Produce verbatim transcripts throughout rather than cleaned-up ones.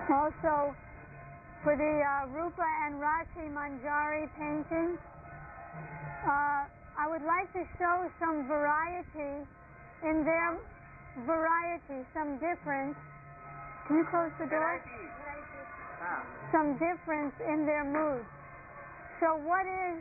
Also, for the uh, Rupa and Rati Manjari painting, uh, I would like to show some variety in their variety, some difference. Can you close the door? Ah. Some difference in their moods. So what is,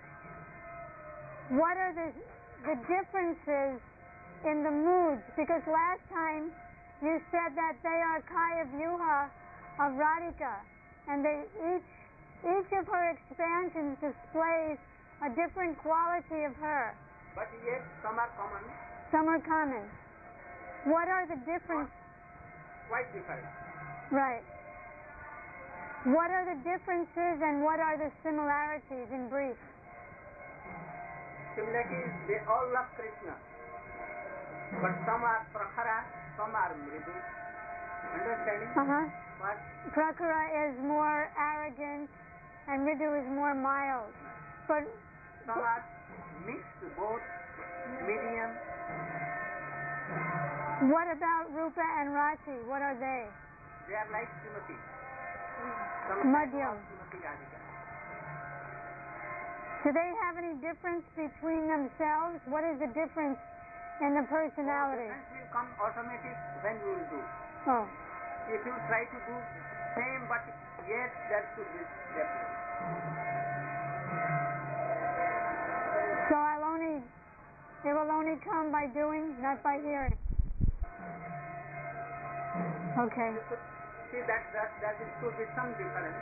what are the, the differences in the moods? Because last time you said that they are Kaya Vyuha of Radhika, and they each, each of her expansions displays a different quality of her. But yet some are common. Some are common. What are the differences? Quite different. Right. What are the differences and what are the similarities in brief? Similarities, they all love Krishna. But some are prakhara, some are mridu. Understanding? Uh-huh. What? Prakhara is more arrogant and Mridu is more mild. But some are mixed, both medium. What about Rupa and Rati? What are they? They are like Srimati. Madhyam. Do they have any difference between themselves? What is the difference in the personality? The difference will come automatic when you will do. Oh. If you try to do same, but yet that should be different. So I'll only, it will only come by doing, not by hearing. Okay. See that that that is should be some difference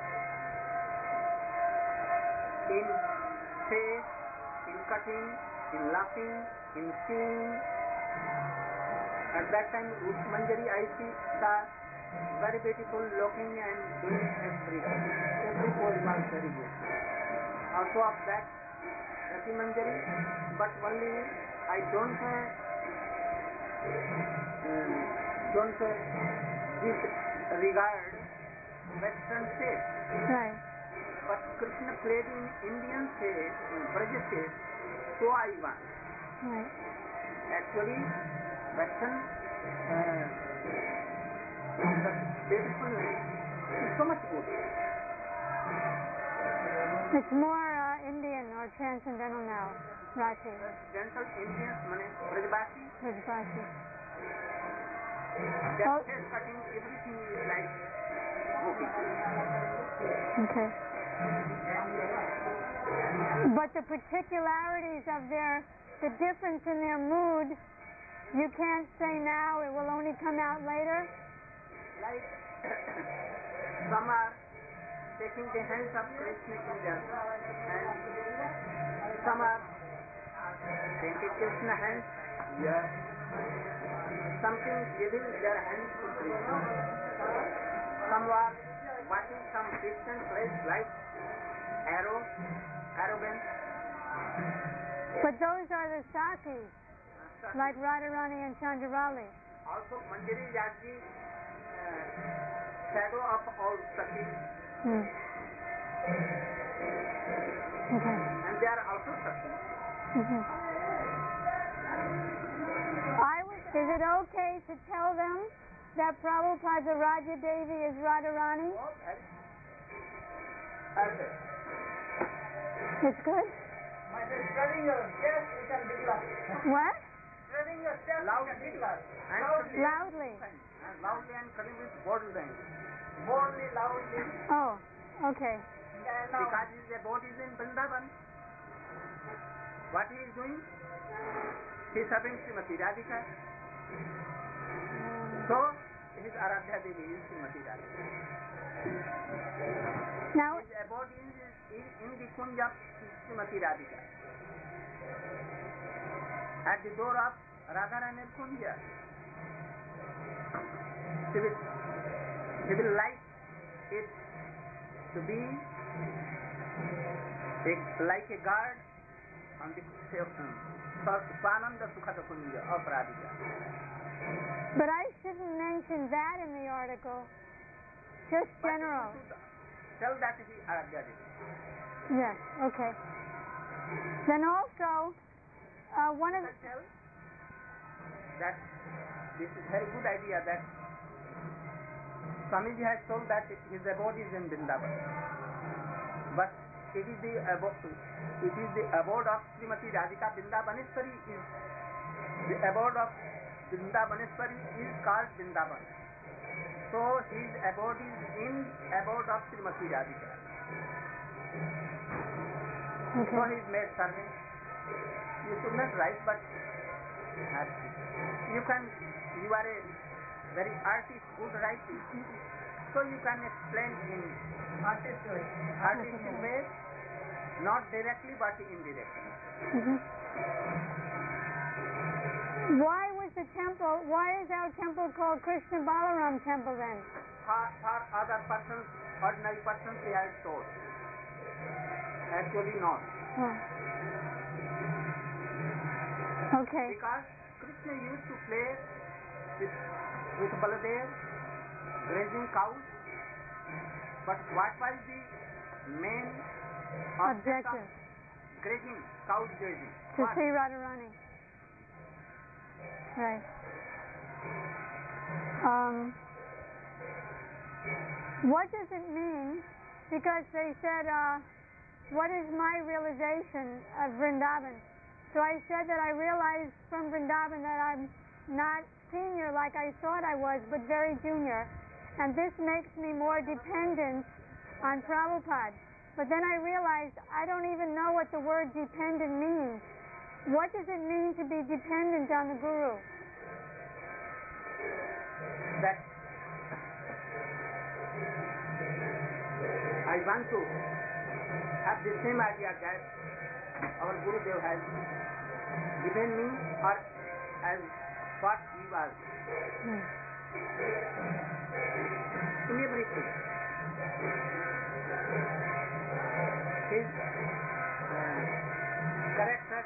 in face, in cutting, in laughing, in seeing. At that time, Rup Manjari I see the very beautiful looking and doing everything. Every pose was very good. Also of that, Rati Manjari, but only I don't uh, um, don't uh, disregard Western state. Right. But Krishna played in Indian state, in Braja state, so I want. Right. Actually, Western uh, the beautifulness is so much good. It's more uh, Indian or transcendental now, Rati. Transcendental Indian, means Brajbasi. Brajbasi. That Well, face cutting, everything is like gopi. okay. But the particularities of their, the difference in their mood, you can't say now, it will only come out later? Like some are taking the hands of Krishna in their hands, some are taking Krishna hands, yes. Something giving their hands to Krishna. Some are watching some distant place like arrow, arrogance. But those are the Sakis, like Radharani and Chandravalli. Also Manjari Yagji, uh, shadow of all Sakis. Hmm. Okay. And they are also Sakis. Mm-hmm. I was, is it okay to tell them that Prabhupada Raja Devi is Radharani? Oh, very perfect. It's good? My dear, spreading your chest, you can declare. What? Spreading your chest, loudly. You can declare. And Loudly. Loudly. And loudly and cutting with boldly. Boldly, loudly. Oh, okay. And because his abode is in Vrindavan. What he is doing? He is serving Srimati Radhika. So, his Aradhya Devi is Srimati Radhika. Now, his abode is in, in the Kunj of Srimati Radhika. At the door of Radharani Kunja. He will, he will like it to be a, like a guard on the Swananda Sukhata Kunja of Radhika. but I shouldn't mention that in the article. Just general. Tell that to the Aradhya Devi. Yes, okay. Then also, uh, one of the... Tell that this is very good idea that Swamiji has told that his abode is in Vrindavan, but it is the abode, it is the abode of Srimati Radhika. Vrindavaneshwari is the abode of Vrindavaneshwari is called Vrindavan. So his abode is in abode of Srimati Radhika. Okay. So he is made servant. You should not write, but you can. You are a very artist, good writing. So you can explain in artistic artistic way, not directly but indirectly. Mm-hmm. Why was the temple? Why is our temple called Krishna Balaram Temple then? For, for other persons, ordinary persons, he has told. Actually, not. Oh. Okay. Because Krishna used to play with with Baladev, grazing cows. But what was the main object Objective. of grazing, cows grazing? To What? see Radharani. Right. Um, what does it mean? Because they said, uh, what is my realization of Vrindavan? So I said that I realized from Vrindavan that I'm not senior like I thought I was, but very junior. And this makes me more dependent on Prabhupada. But then I realized I don't even know what the word dependent means. What does it mean to be dependent on the Guru? That I want to have the same idea that our Gurudev has given me, or as what he was Hmm. in everything. His uh, character,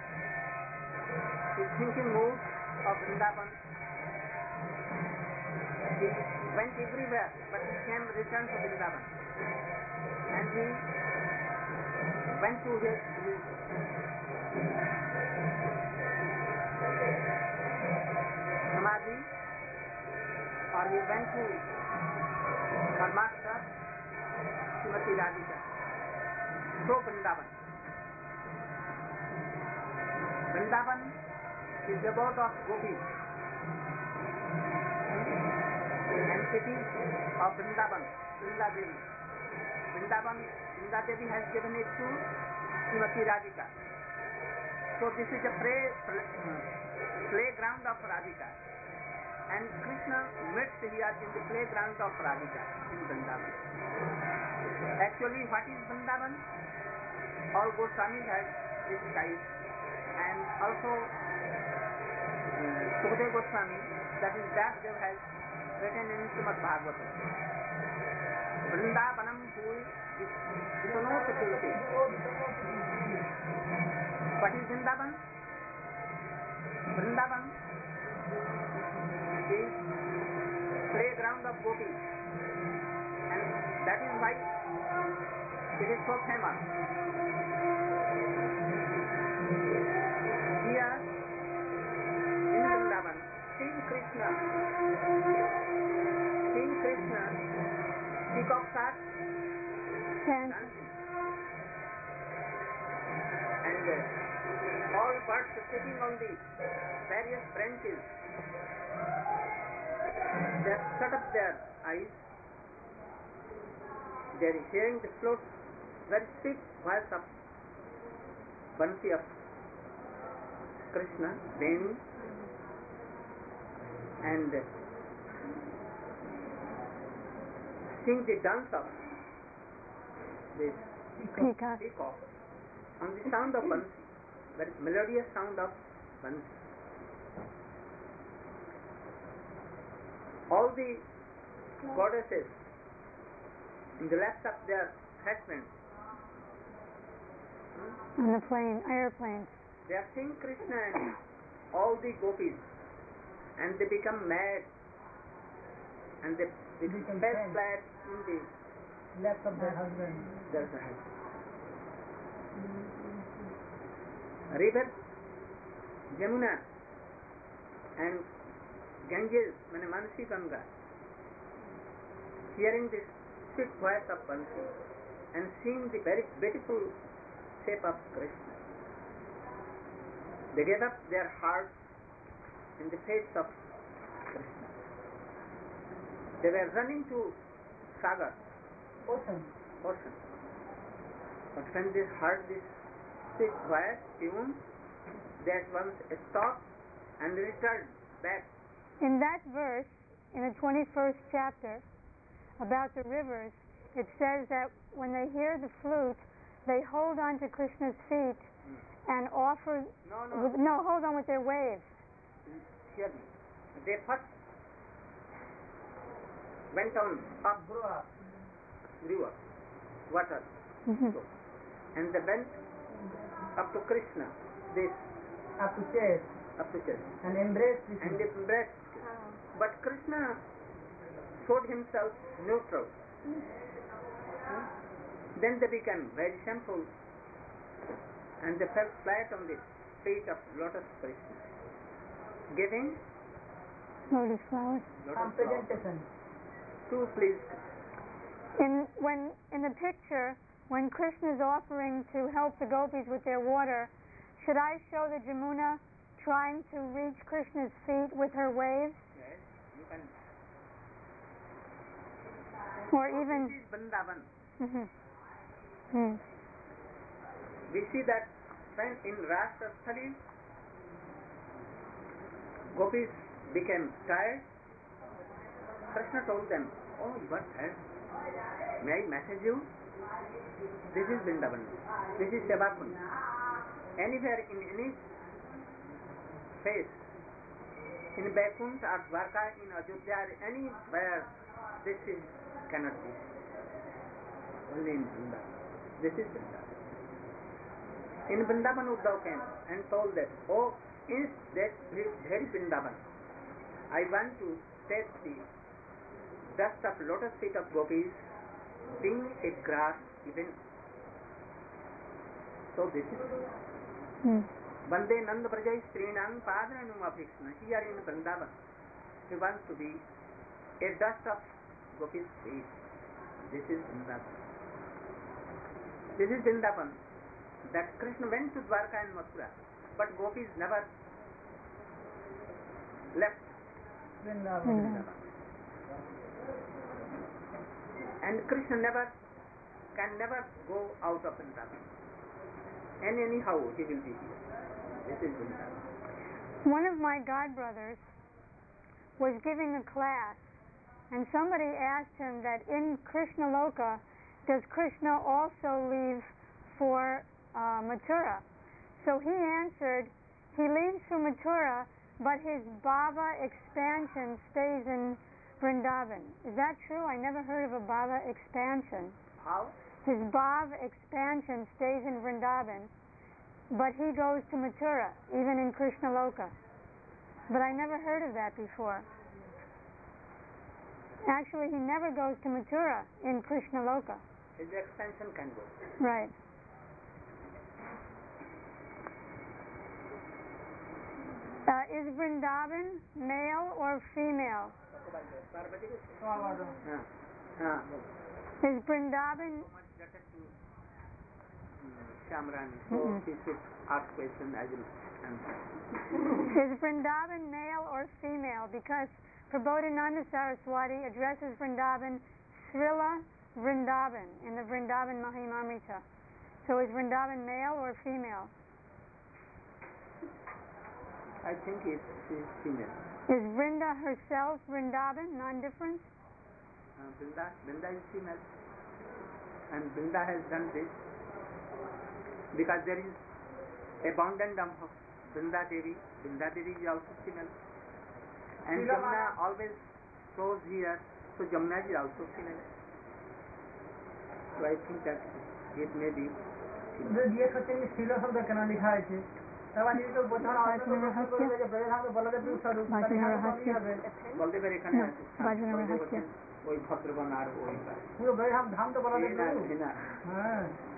his thinking mood of Vrindavan, he went everywhere, but he came, returned to Vrindavan, and he went to his, his Samadhi, or he went to her master, Srimati Radhika, so Vrindavan. Vrindavan is the abode of gopis, and city of Vrindavan, Vrinda Devi. Vrindavan, Vrinda Devi has given it to Srimati Radhika. So this is a play, play, playground of Radhika. And Krishna meets here in the playground of Radhika in Vrindavan. Actually, what is Vrindavan? All Goswamis have described, and also uh, Sukadeva Goswami, that is Vyasdev, has written in Srimad Bhagavatam. Vrindavanam Puri Vitanota Purti. What is Vrindavan? Vrindavan is playground of gopis, and that is why it is so famous. Here in Vrindavan, King Krishna, King Krishna, peacocks are dancing, and uh, all birds sitting on the various branches. They have shut up their eyes. They are hearing the float, very sweet voice of Bansi of Krishna, Venu, and sing the dance of this Peacock. peacock on the sound of Bansi, very melodious sound of Bansi. All the goddesses in the laps of their husbands, On the plane, airplanes. they are seeing Krishna and all the gopis, and they become mad, and they become best flat in the laps of their husband. their husband. River Jamuna and Ganges, mane Mansi Ganga, hearing this sweet voice of Bansi and seeing the very beautiful shape of Krishna, they gave up their hearts in the face of Krishna. They were running to Sagar, Ocean. ocean. But when they heard this sweet voice tune, they at once stopped and returned back. In that verse, in the twenty-first chapter, about the rivers, it says that when they hear the flute, they hold on to Krishna's feet Hmm. and offer. No, no, With, no, hold on with their waves. hear me. They first went on up Brua. river, water, Mhm. so, and they went up to Krishna, this Up to chest. up to chest, And embrace Krishna. and they embraced Krishna. But Krishna showed himself neutral. Hmm? Then they became very shameful, and they fell flat on the feet of lotus Krishna, giving Lotus flowers. lotus Some flowers presentation. to please. In when in the picture, when Krishna is offering to help the gopis with their water, should I show the Jamuna trying to reach Krishna's feet with her waves, Yes, you can. or even? This is Vrindavan. Mhm. Hmm. We see that when in Rashtrasthali, gopis became tired. Krishna told them, "Oh, you are tired. May I message you? This is Vrindavan. This is Sevakund. Anywhere in any place, in Vaikuntha or Dwarka, in Ajodhya, or anywhere, this is cannot be. Only in Vrindavan. This is Vrindavan." In Vrindavan, Uddhav came and told that, "Oh, in that very Vrindavan, I want to take the dust of lotus feet of gopis, being a grass even." So this is Hmm. Vande Nanda Brajai Strinang Padranum Abhikshna. Here in Vrindavan, he wants to be a dust of gopis' feet. This is Vrindavan. This is Vrindavan. That Krishna went to Dwarka and Mathura, but gopis never left Vrindavan. Vrindavan. and Krishna never can never go out of Vrindavan. And anyhow he will be here. This is Vrindavan. One of my godbrothers was giving a class, and somebody asked him that in Krishna Loka, does Krishna also leave for uh, Mathura? So he answered, he leaves for Mathura, but his bhava expansion stays in Vrindavan. Is that true? I never heard of a bhava expansion. How? His bhava expansion stays in Vrindavan, but he goes to Mathura, even in Krishna Loka. But I never heard of that before. Actually, he never goes to Mathura in Krishna Loka. His expansion can go. Right. Uh, is Vrindavan male or female? Parvati ko Swavada. हाँ हाँ Is Vrindavan so much better to Shamrani. So Mhm. he should ask question, I will answer. is Vrindavan male or female? Because Prabodhananda Saraswati addresses Vrindavan Srila Vrindavan in the Vrindavan Mahimamrita. So is Vrindavan male or female? I think it's, it's female. Is Vrinda herself Vrindavan, non-different? Uh, Vrinda, Vrinda is female. And Vrinda has done this because there is abundant of Vrinda Devi. Vrinda Devi is also female. And Srila Jamuna Mata. always flows here, so Jamuna is also female. So I think that it may be जो ये कहते हैं शीला शब्द केना लिखा है छे तब आज तो बोझना है तो रहस्य। बोले जे ब्रह्मा में बलदेव स्वरूप बाजू में रहस्य। बलदेव एखाने No, আছে বাজনা বলদেব রহস্য। আছেন ওই ভদ্রবন আর ওই पूरा ब्रह्मा धाम तो बलदेव না स्वरूप না हां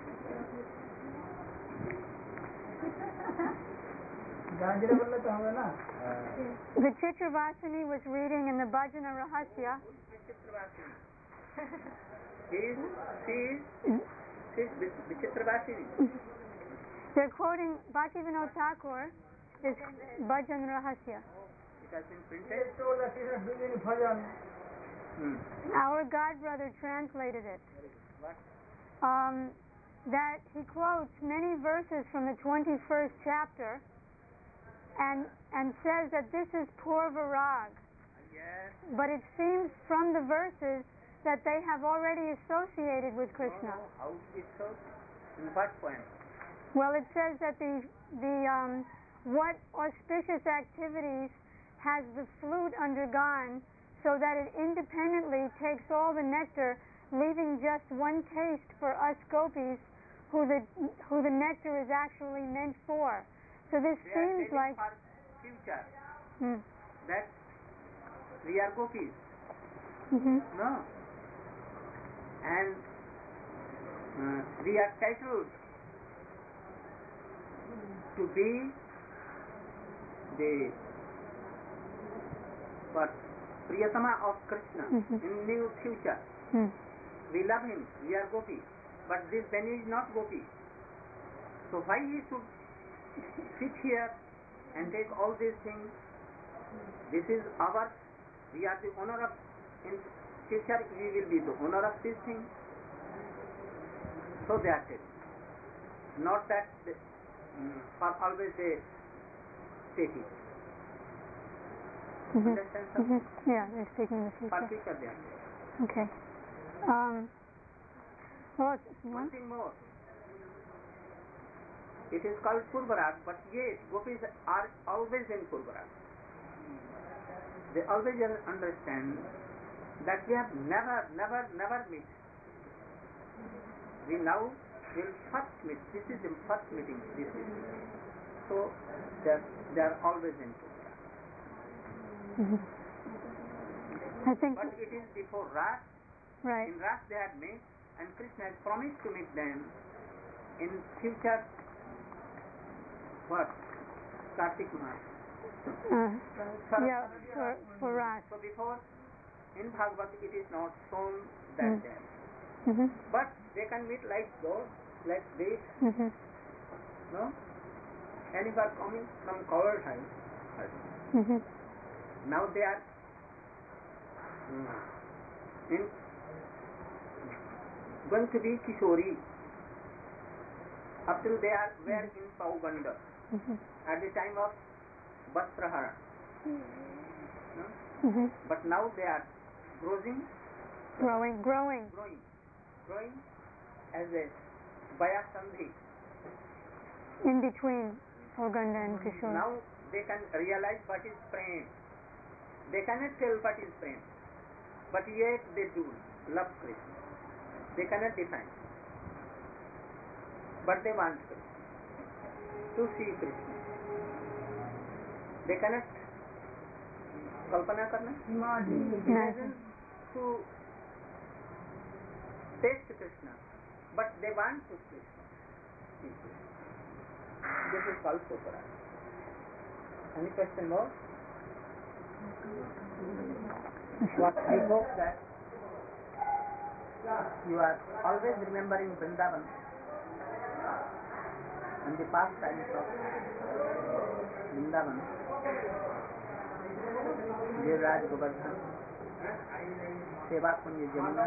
गाजरे बोले तो हमें ना The Chitravasini was reading in the Bhajana Rahasya He is, she is, she is Vich- Vichitrabhashini. They're quoting Bhaktivinoda Thakur is Bhajan Rahasya. It has been He printed. has told that he is doing bhajan. Hmm. Our God brother translated it. What? Um, that he quotes many verses from the twenty-first chapter and and says that this is Purva Rag. Yes. But it seems from the verses that they have already associated with Krishna. No, no. How is it so? In what point? Well, it says that the the um, what auspicious activities has the flute undergone so that it independently takes all the nectar, leaving just one taste for us gopis, who the who the nectar is actually meant for. So this They seems are like for future hmm, that we are gopis. hmm No. And uh, we are titled to be the what Priyatama of Krishna Mhm. in new future. hmm. We love him, we are gopi. But this Beni is not gopi. So why he should sit here and take all these things? This is our, we are the owner of, in future we will be the owner of this thing. So they are taking. Not that they, mm, for always they take it. hmm Understand, sir? hmm Yeah, they're speaking in the For future. future they are taking. Okay. Um, well, One thing more. It is called Purvarag, but yet gopis are always in Purvarag. They always understand that we have never, never, never met. We now will first meet. This is the first meeting. This is. So they are, they are always in Purvarag. hmm I think But it is before Ras. right. In Ras they had met, and Krishna has promised to meet them in future. What? Kartik Mass. Uh, yeah, for for us. So before, in Bhagavad it is not shown that Mm. there. hmm But they can meet like those, like this, hmm no? And if are coming from covered height, hmm now they are mm, in going to be Kishori. Up till they are were in Pauganda hmm at the time of Vastrahara. No? hmm But now they are growing, Growing, growing. growing, growing as a Vayasandhi. In between Oganda and Kishore. Now they can realize what is prem. They cannot tell what is prem, but yet they do love Krishna. They cannot define, but they want Krishna, to see Krishna. They cannot kalpana karna, Imagine. imagine to taste Krishna, but they want to Krishna. See Krishna. This is called Purvara. Any question more? What I hope that you are always remembering Vrindavan and the past times of Vrindavan, Devraj Govardhan, Seva Kunja Jamuna,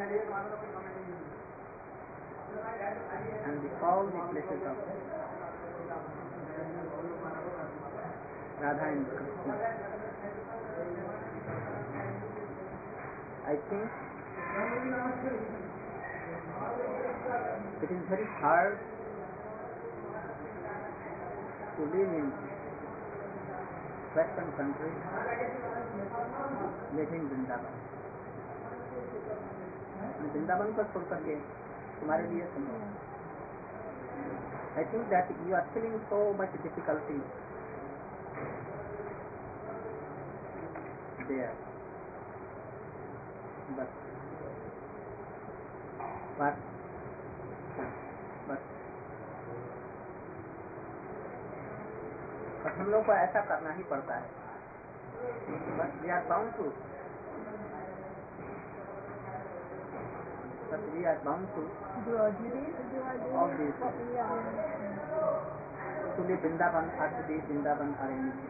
and the, all the places of Radha and Krishna. I think it is very hard to live in Western country living Vrindavan. Vrindavan को छोड़ करके तुम्हारे लिए संभव. I think that you are feeling so much difficulty there. But but but हम लोग को ऐसा करना ही पड़ता है. But we are bound to but we are bound to all these things. To be Vrindavan or to be Vrindavan or anything.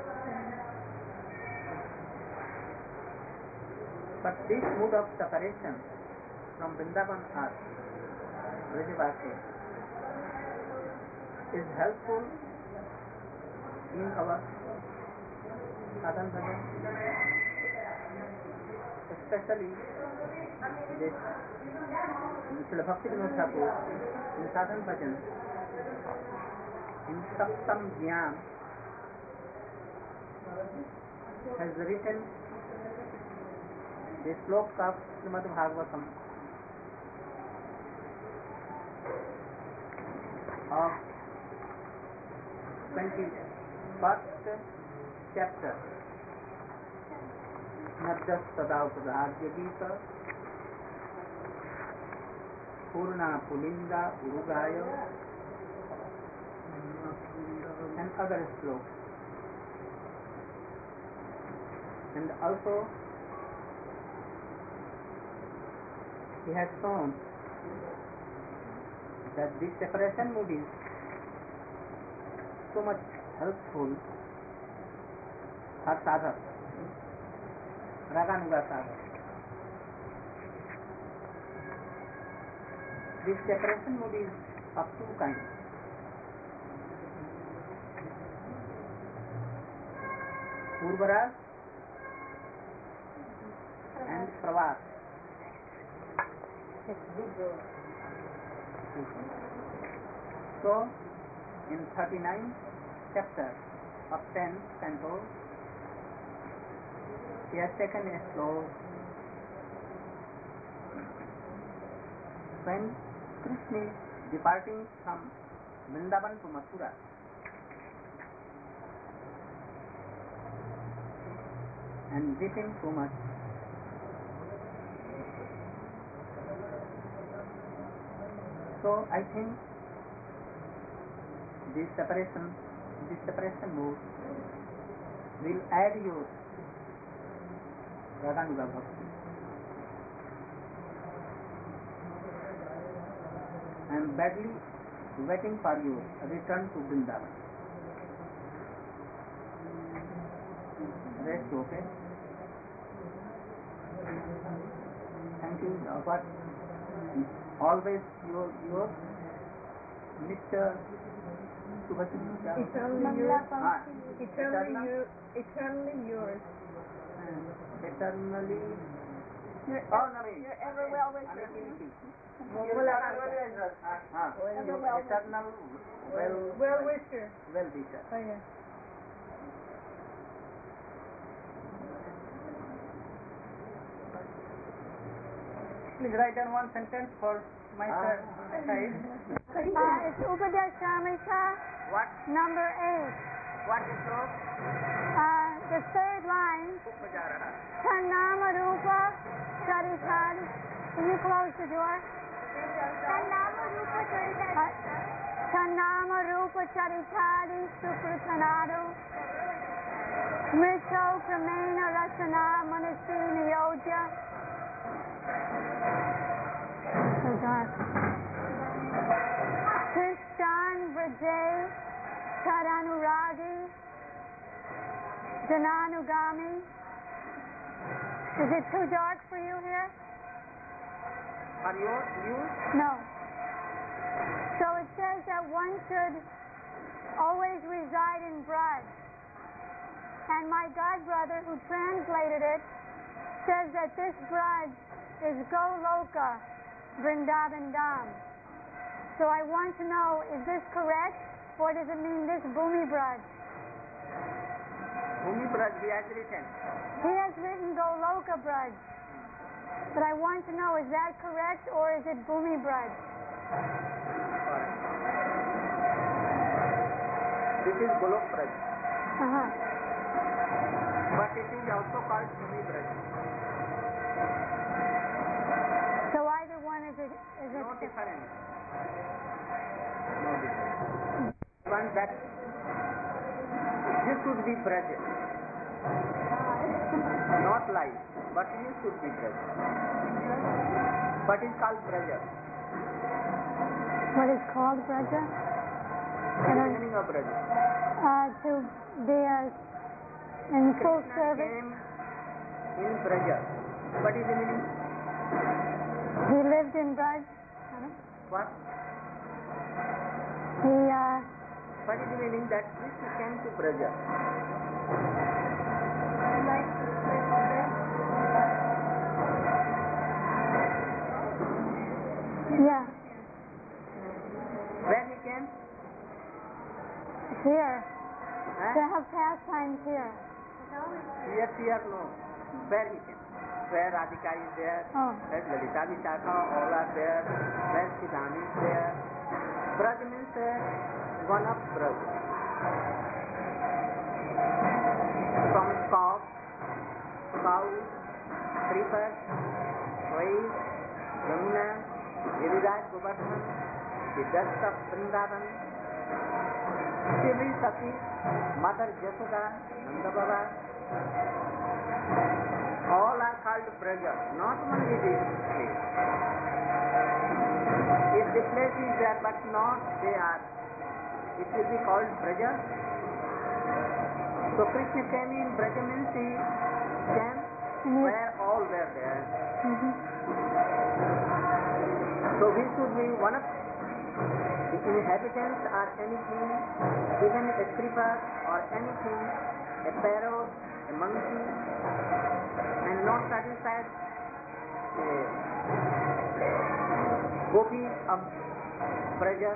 But this mood of separation from Vrindavan or Vrajavasi is helpful in our sadhana bhajan, especially this Srila Bhaktivinoda Thakur in sadhana bhajan, in Saptam Jnana has written the sloka of Srimad Bhagavatam of twenty-first chapter, Nadjas Sadaupadharya Gita, Purna Pulinda Urugaya, and other slokas. And also he has shown that this separation mood is so much helpful for sadhak, raganuga sadhak. This separation mood is of two kinds. Purvaraj and pravas. So, in thirty-ninth chapter of tenth canto, he has taken a sloka when Krishna is departing from Vrindavan to Mathura. And weeping so much. So I think this separation, this separation mood will add your Raganuga Bhakti. I am badly waiting for your return to Vrindavan. Rest okay? Thank you. Uh, but always your your Mister Subhashini. Eternally yours. Ah, Eternally you, eternally yours. uh, eternally. You're, Oh, Naveen. you're ever well wisher. Anakinti. Wala Ah, ka. your eternal well Well wisher. well wisher. Oh yeah. Please write down one sentence for my Ah. side. Uh, it's Upadesh Shamrika, What? number eight. What is your Uh, the third line, Upajarana? Tanama Rupa Charitari. Can you close the door? Tanama Rupa Charitari. Tanama Rupa Charitari Supratanadu. Mrito Kramena Rasana Manasi Niyojya. So dark. Krishan Vrajay Tadanuragi Jananugami. Is it too dark for you here? Are you you? No. So it says that one should always reside in Braj. And my godbrother who translated it says that this Braj is Goloka Vrindavan Dham. So I want to know, is this correct? Or does it mean this Bhumi Braj? Bhumi Braj, he has written. He has written Goloka Braj. But I want to know, is that correct or is it Bhumi Braj? This is Golok Braj. Uh-huh. But it is also called Bhumi Braj. So either one is it is it No difference. No difference. One that this should be Braj, not life. but you should be Braja. What is called Braja? What is called Braja? What is the meaning of Braja? Uh, to be a, in full Krishna service. came in Braja. What is the meaning? He lived in Braj. What? He, uh, What is the meaning that Krishna came to Braja? yeah, Where he came? here. Huh? To have pastimes here. Here, here, no. Where he came? Where Radhika is there, Oh. where Lalita Vishakha, all are there, where Siddhani is there. Braj means uh, one of Braj. From cow, cow, creeper, waves, Yamuna, Giriraj, Govardhan, the dust of Vrindavan, Shri Sati, Mother Jasoda, Nanda Baba, all are called Braja, not only this place. If the place is there but not they are, it will be called Braja. So Krishna came in Braja means he came Mhm. where all were there. Mm-hmm. So we should be one of the inhabitants or anything, even a creeper or anything, a parrot, a monkey, and not satisfied, a gopi of Braja,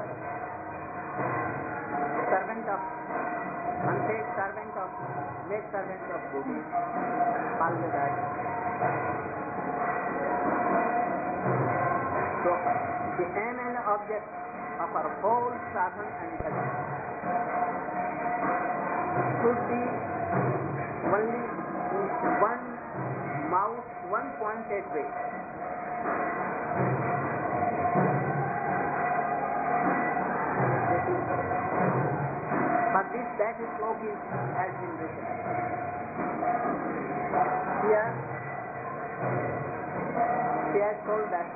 servant of, unpaid servant of, maid servant of gopi, Palgadai. So, the aim and object of our whole sadhana and bhajan should be only in one mouth, one pointed way. For this, that slok is has been written. Here, she has told that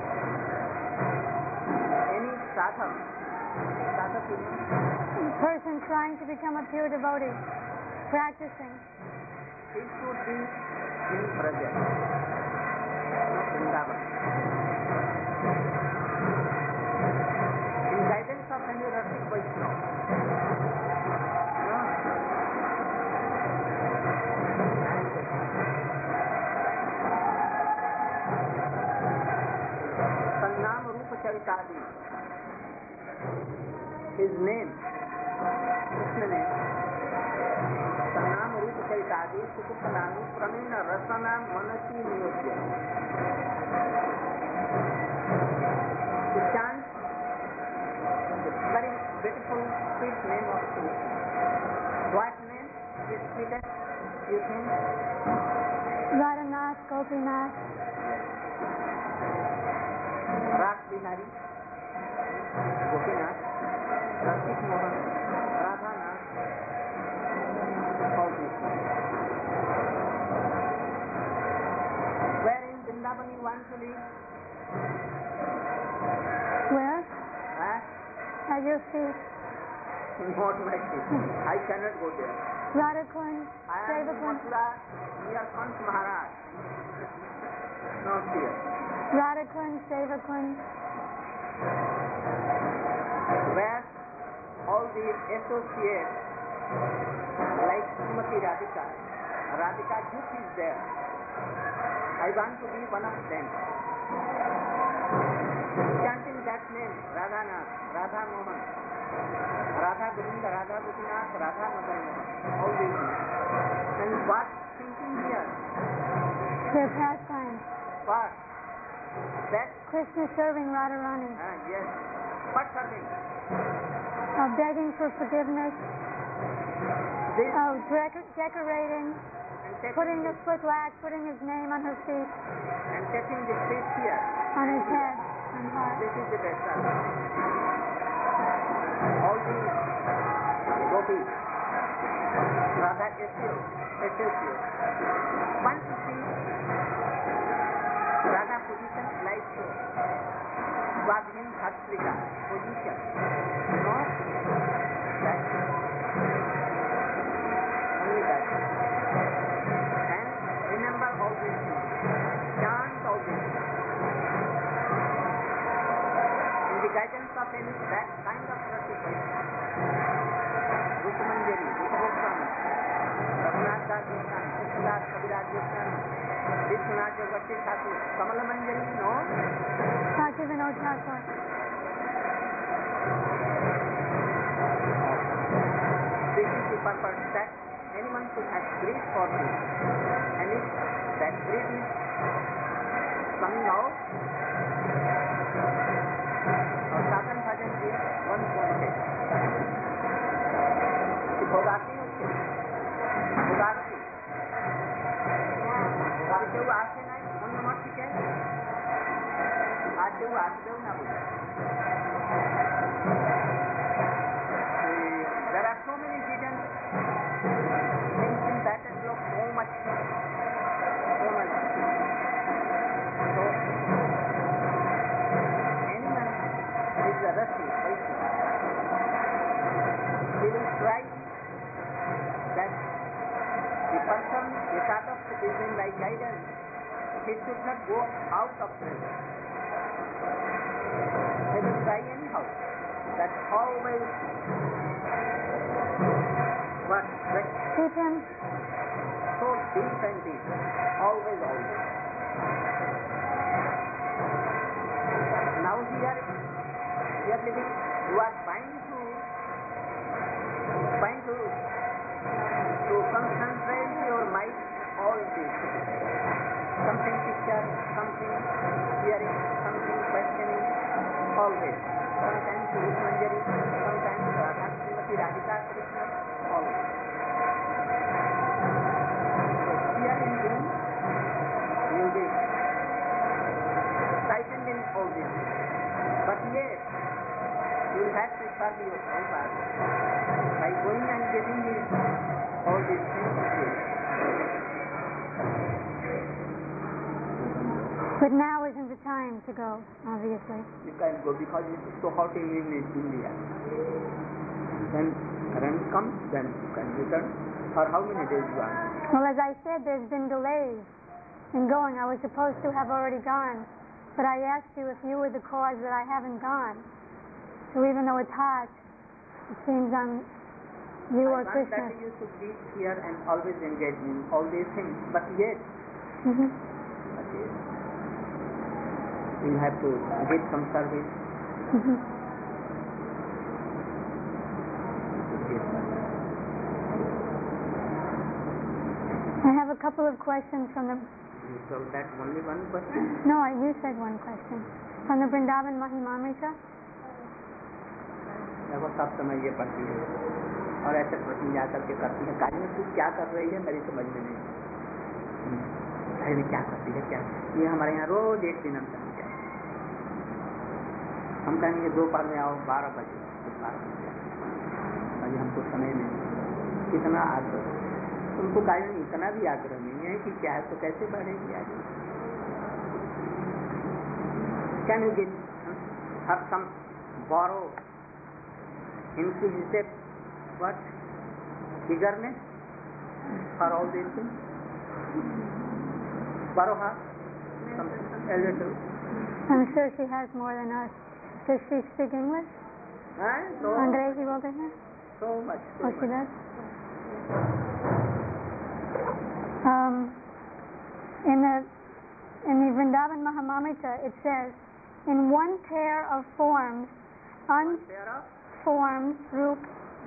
any sadhak, sadhak is Person trying to become a pure devotee, practicing. it should be in Braja, not Vrindavan. In guidance of any Rasik Vaishnava. No. Sannam Rupa Charitadi. His name, Krishna name, Sannam Rupa Charitadi Sukupalanu Pramena Rasana Manasi Niyodya. To chant the very beautiful, sweet name of Krishna. What name is sweetest, you think? Radhanath, Gopinath. Ras Bihari, Gopinath, Rasik Mohan, Radhanath, all these names. Where in Vrindavan you want to live? Where? Huh? At your feet. Not my feet. I cannot go there. Radhakund, I am in Sevakund. Mathura near Sant Maharaj. Not here. Radhakund, Sevakund. Where all the associates like Srimati Radhika, Radhika Duke is there. I want to be one of them. Chanting that name, Radhanath, Radha Mohan, Radha Govinda, Radha Gopinath, Radha Madan Mohan, all these names. And what thinking here? Their pastime. What? That, Krishna serving Radharani. ah, yes. What serving? Uh, begging for forgiveness. This Oh, dec- decorating. and taking, Putting the, the foot lack, putting his name on her feet, and taking the space here. on his head, and heart. This is the best service. All these gopis, Radha Associates, want to see right shore. Swabhin Bhatrika, position. No? That. Only that. And remember all these things. Chant all these things. In the guidance of any that kind of practice, Rupamanjari, Rupagoswami, Raghunath Das Goswami, Krishnadas Kaviraj Goswami, Vishwanath Jagati Thakur, Kamala Manjari, no? Bhakti Vinod Thakur. This is the purpose that anyone should have greed for this. And if that greed is coming out, our sadhan bhajan is one pointed. The Bhogati হচ্ছে Bhogati আর কেউ আসে নাই অন্য মত থেকে আর কেউ আসবেও না বলে there are so many hidden things in that and so much so much so anyone who is a Rasi he will try that the person the Sadhak is in right guidance, he should not go out of prayer. He will try anyhow. That always what that Keep him. so deep and deep. Always, always. Now here, here living, you are trying to trying to to concentrate your mind all this. Something picture, something hearing, something questioning, always. Sometimes Rupamanjari, sometimes Radha Srimati Radhika Krishna, always. So here in doing, you will be frightened in all this. But yet, you will have to serve your Prabhupada by going and getting this, all these things to you. But now isn't the time to go, obviously. You can go because it is so hot in India. When current comes, then you can return. For how many days you are? Well, as I said, there's been delays in going. I was supposed to have already gone, but I asked you if you were the cause that I haven't gone. So even though it's hot, it seems on you I or want Krishna. that you should be here and always engage in all these things. But yet, Mm-hmm. but yet, you have to give some service. Mm-hmm. Give service. I have a couple of questions from the. You told that only one question? No, you said one question from the Vrindavan Mahimamrita. देखो सब समय ये पढ़ती है और ऐसे प्रश्न जाकर के करती है कार्य में तू क्या कर रही है मेरी समझ में नहीं कार्य में क्या करती है क्या ये हमारे यहाँ रोज एक दिन अंतर क्या हम कहेंगे दोपहर में आओ बारह बजे तो बारह बजे अभी हमको समय नहीं कितना आग्रह उनको कार्य में इतना भी आग्रह नहीं है कि क्या है तो कैसे बढ़ेगी आगे can you give have some borrow inquisitive what eagerness for all these things. Borrow her something a little. I'm sure she has more than us. Does she speak English? And so, Andrei बोलते हैं? so much. So Oh, she much. does. Um, in the in the Vrindavan Mahamamrita, it says, in one pair of forms, One pair of unformed groups,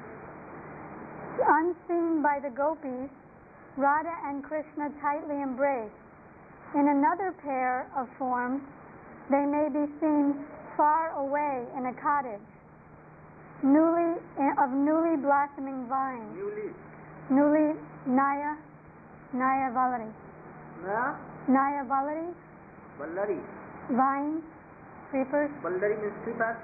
unseen by the gopis, Radha and Krishna tightly embrace. In another pair of forms, they may be seen far away in a cottage, newly of newly blossoming vines. newly. Newly Naya, Naya Valari. Na Naya Valari, Vallari. vines, creepers. Vallari means creepers.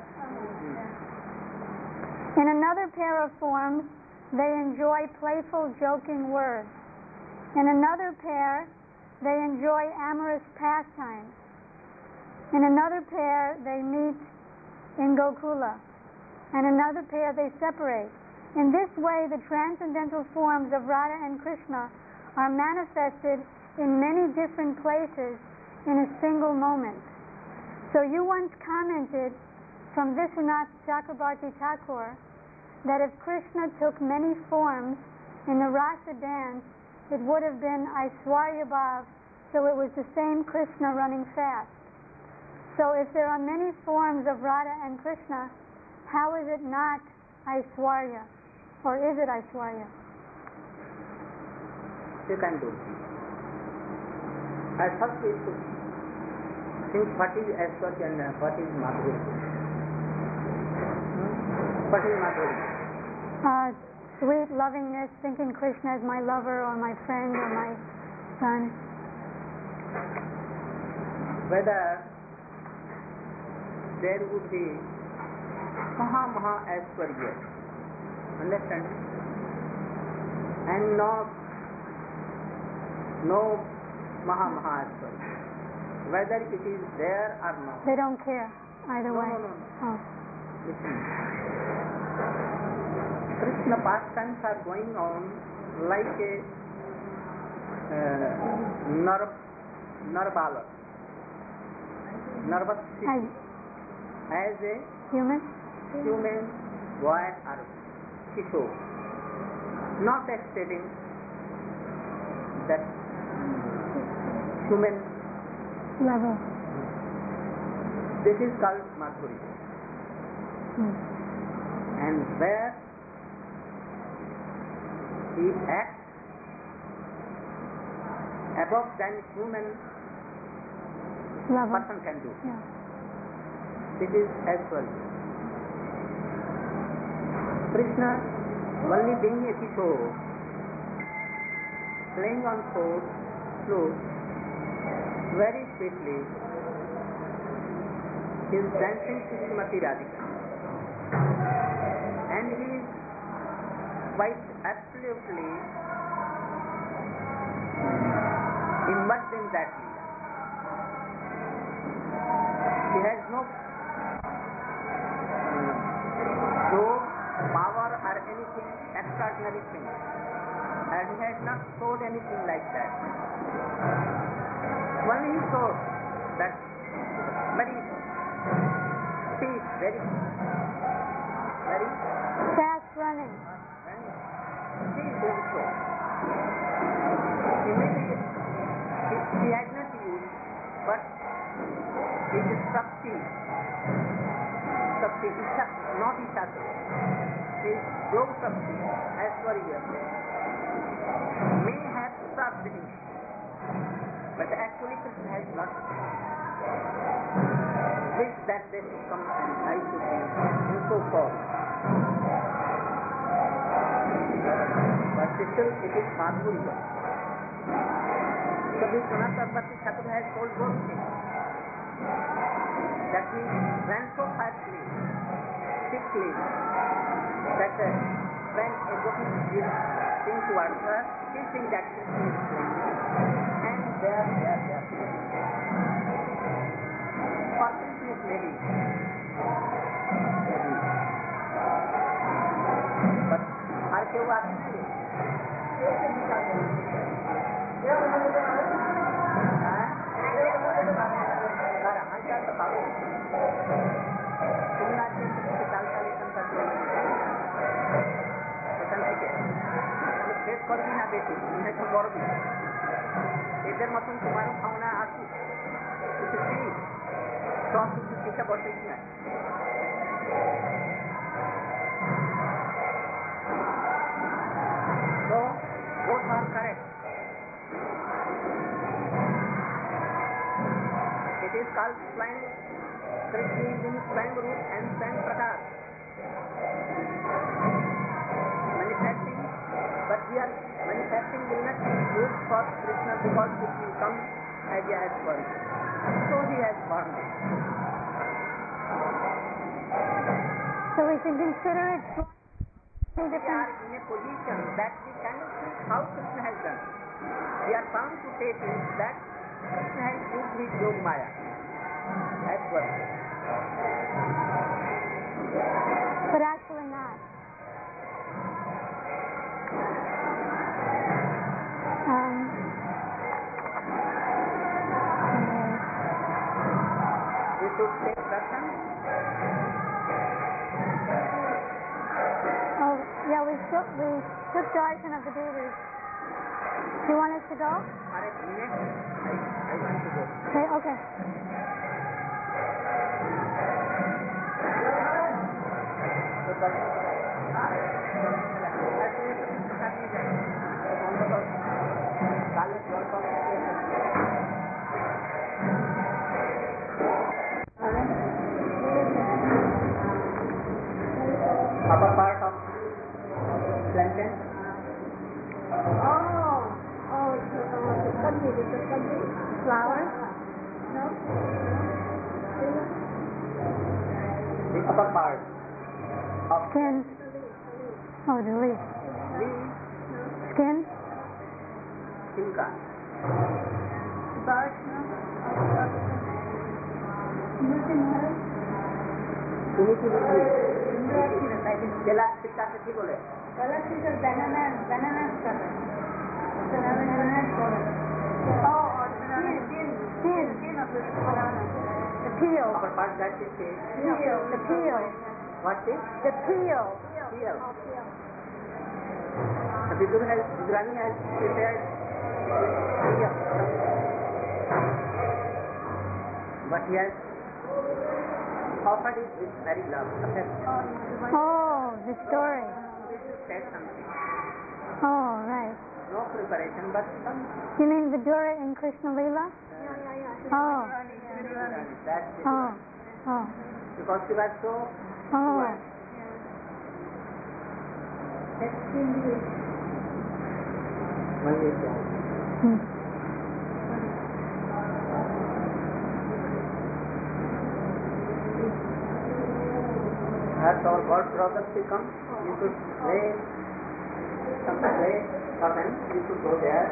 In another pair of forms, they enjoy playful, joking words. In another pair, they enjoy amorous pastimes. In another pair, they meet in Gokula. And another pair, they separate. In this way, the transcendental forms of Radha and Krishna are manifested in many different places in a single moment. So you once commented from Vishwanath Chakrabarti Thakur that if Krishna took many forms in the Rasa dance, it would have been Aishwarya Bhav, so it was the same Krishna running fast. So if there are many forms of Radha and Krishna, how is it not Aishwarya? Or is it Aishwarya? You can do. At first we should think what is Aishwarya and what is Madhurya. Hmm? What is Madhurya? Uh, sweet lovingness, thinking Krishna as my lover or my friend or my son. Whether there would be Maha Maha Aishwarya, understand? And no, no Maha Maha Aishwarya. Whether it is there or not. They don't care either No, way. no, no, no. Oh. Listen. Krishna pastimes are going on like a uh, nerve, nervala, nervous As system, as a human? human boy or kishore, not exceeding that human. Level. This is called Madhurya. Hmm. And where he acts above than human Level. person can do. Yeah. This is Aishwarya. Krishna only being a kishore, playing on flute, flute very sweetly, is dancing to Srimati Radhika. And he is quite absolutely immersed in that leela. He has no show, power or anything extraordinary thing. And he has not showed anything like that. Only he showed that very speed, very, very Fast running. and he is going to show. He may be, he, he has not used, but it is Shakti. Shakti, Isha, not Isha. He is Glow Shakti, Aishwarya. May have served him, but actually Krishna has not wished that they should come and I should be in so forth. But still it is Madhurya. So Vishwanath Chakrabarti Thakur has told both things. That he ran so fastly, quickly, that uh, when a gopi is sing towards her, she thinks that she is playing. And there, there, there. For Krishna maybe. Maybe. But har keu aati hai? Kar hanchal to kaho. Tumna ke se dalta lekan kar diya. Lekan hai ke? শেষ করবি না বেশি, তুমি একটু করবি। এদের মতন তোমারও ভাবনা আছে। কিছু কি? সব কিছু শিক্ষা বসে কি না? So, both are correct. It is called flying. Krishna is in flying root and flying prakar. Manifesting, but we are manifesting will not be good for Krishna because it will come as he has born. So he has born. So we should consider it two We different. are in a position that we cannot see how Krishna has done. We are bound to take it that Krishna has used his Yog Maya. That's what. but actually not. Um, We should take darshan. oh, yeah, we took, we took darshan of the deities. Do you want us to go? For a minute, I, I want to go. Okay, okay. So that, upper part of plantain. Oh, oh, it's uh, the country, it's the country. Flower? No? The upper part of Skin. Oh, the leaf. leaf, Skin? silka. Bark, no? Nothing else? तुम्ही की बोलली त्याला पिता कशी बोले Color is a banana, banana color. Banana, banana color. Oh, or banana skin. Skin. Skin of the banana. The peel. upper part that is the Peel. The peel. what is The peel. peel. The Vidur has Vidurani has prepared peel, but he has offered it with very love. Oh, the story. Said something. Oh, right. No preparation, but some. You mean Vidura in Krishna Lila? Oh, That's it. oh, oh, Because she was so. oh. One is that. Hmm. As our God brothers will come, you should lay some place for them. You should go there.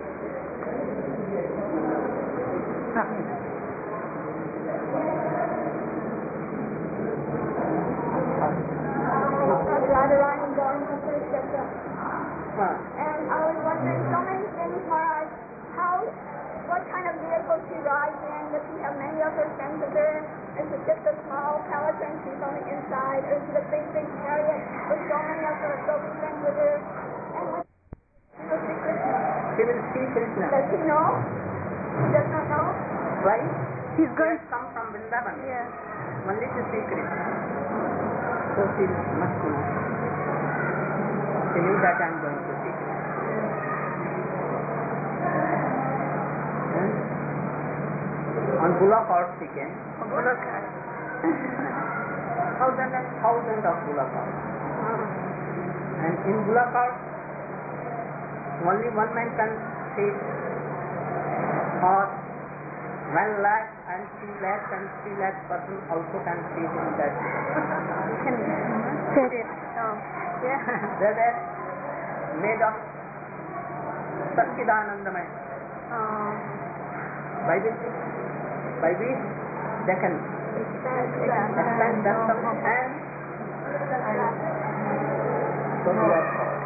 Radharani going to first chapter. Huh. And I was wondering so many things, Maharaj. How, what kind of vehicle she rides in? Does she have many of her friends with her? Is it just a small palanquin she's on the inside? Or is it a big, big chariot with so many of her gopi friends with her? And what she will see Krishna? She will see Krishna. Does he know? He does not know? Why? He's She going. has come from Vrindavan. Yes. Only to see Krishna. So she must know. She knew that I am going to see Krishna. Hmm? On bullock horse she came. Bullock. Thousand and thousands of bullock horse. And in bullock horse, only one man can sit, or one lakh and three lakhs and three lakh person also can sit in that. Sit. Oh. Yeah. They were made of Satchidanandamaya. Oh. By which, by which they can expand themselves and so we are called.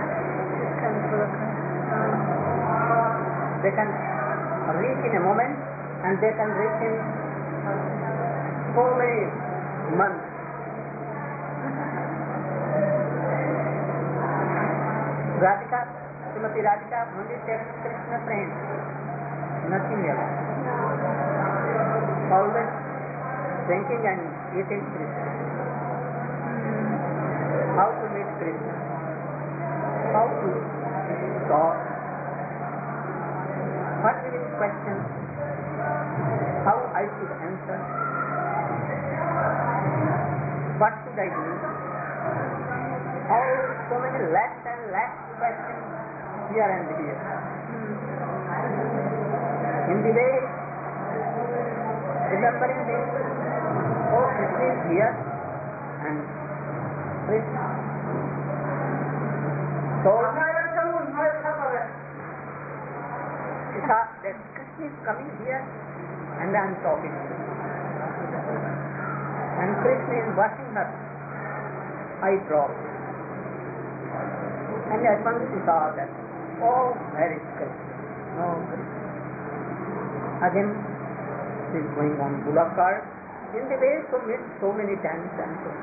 They can reach in a moment and they can reach in so many months. Radhika, Srimati Radhika only takes Krishna friends, nothing else. Always drinking and eating Krishna. How to meet Krishna? How to talk? What will be question? How I should answer? What should I do? All so many lakhs and lakhs questions here and here. In the way, remembering this, oh, Krishna is here and Krishna. So, that Krishna is coming here and I am talking. And Krishna is washing her eye drops. And at once she saw that, oh, where is Krishna? No Krishna. Again, she is going on bullock cart. In the way, so meet so many times and so.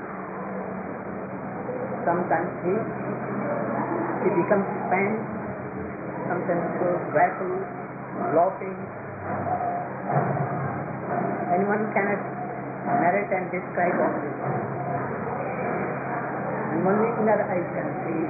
Sometimes he, he becomes spent, sometimes so joyful, laughing. Anyone cannot narrate and describe all this. And only in our eyes can see.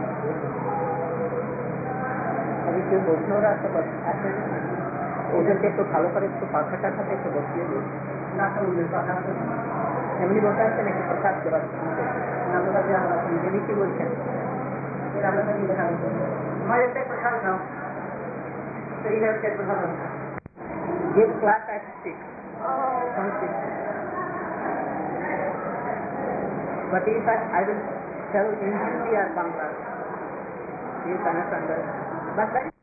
अभी जो बसनो रहा सब ऐसे ওদেরকে একটু ভালো করে একটু পাখা টাখাতে একটু বসিয়ে দিই না তো ওদের পাখা এমনি বসে আছে নাকি প্রসাদ দেওয়ার না প্রসাদ দেওয়া হবে তিনি কি বলছেন এর আমরা কি দেখা আমার একটা প্রসাদ নাও তো এই একটা প্রসাদ give class at six from six but if I, I will tell in Hindi or Bangla you cannot understand but that